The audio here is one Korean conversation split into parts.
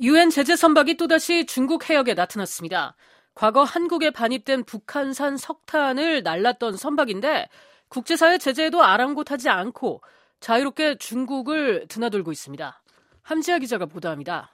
유엔 제재 선박이 또다시 중국 해역에 나타났습니다. 과거 한국에 반입된 북한산 석탄을 날랐던 선박인데 국제사회 제재에도 아랑곳하지 않고 자유롭게 중국을 드나들고 있습니다. 함지아 기자가 보도합니다.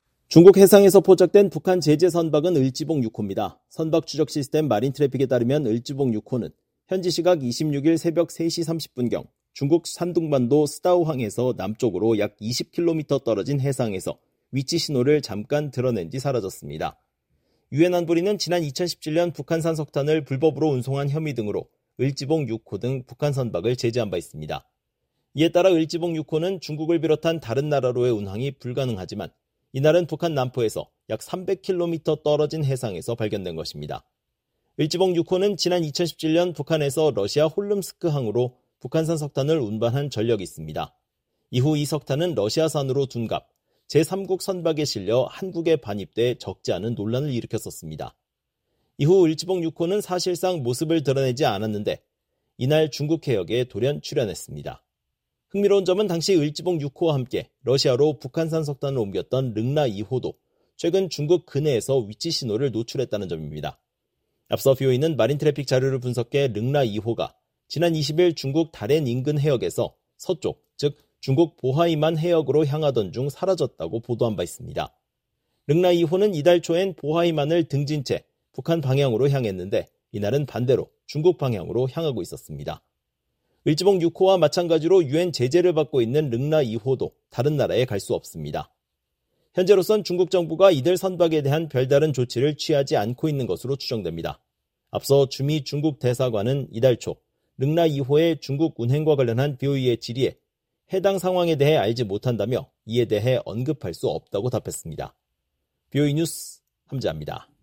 중국 해상에서 포착된 북한 제재 선박은 을지봉 6호입니다. 선박 추적 시스템 마린 트래픽에 따르면 을지봉 6호는 현지 시각 26일 새벽 3시 30분경 중국 산둥반도 스다오항에서 남쪽으로 약 20km 떨어진 해상에서 위치 신호를 잠깐 드러낸 뒤 사라졌습니다. 유엔 안보리는 지난 2017년 북한산 석탄을 불법으로 운송한 혐의 등으로 을지봉 6호 등 북한 선박을 제재한 바 있습니다. 이에 따라 을지봉 6호는 중국을 비롯한 다른 나라로의 운항이 불가능하지만 이날은 북한 남포에서 약 300km 떨어진 해상에서 발견된 것입니다. 을지봉 6호는 지난 2017년 북한에서 러시아 홀름스크항으로 북한산 석탄을 운반한 전력이 있습니다. 이후 이 석탄은 러시아산으로 둔갑, 제3국 선박에 실려 한국에 반입돼 적지 않은 논란을 일으켰었습니다. 이후 을지봉 6호는 사실상 모습을 드러내지 않았는데 이날 중국 해역에 돌연 출현했습니다. 흥미로운 점은 당시 을지봉 6호와 함께 러시아로 북한산 석탄을 옮겼던 릉라 2호도 최근 중국 근해에서 위치 신호를 노출했다는 점입니다. 앞서 BOE는 마린 트래픽 자료를 분석해 릉라 2호가 지난 20일 중국 다롄 인근 해역에서 서쪽, 즉 중국 보하이만 해역으로 향하던 중 사라졌다고 보도한 바 있습니다. 릉라 2호는 이달 초엔 보하이만을 등진 채 북한 방향으로 향했는데 이날은 반대로 중국 방향으로 향하고 있었습니다. 을지봉 6호와 마찬가지로 유엔 제재를 받고 있는 릉라 2호도 다른 나라에 갈 수 없습니다. 현재로선 중국 정부가 이들 선박에 대한 별다른 조치를 취하지 않고 있는 것으로 추정됩니다. 앞서 주미 중국 대사관은 이달 초 릉라 2호의 중국 운행과 관련한 BOE의 질의에 해당 상황에 대해 알지 못한다며 이에 대해 언급할 수 없다고 답했습니다. BOE 뉴스 함지아입니다.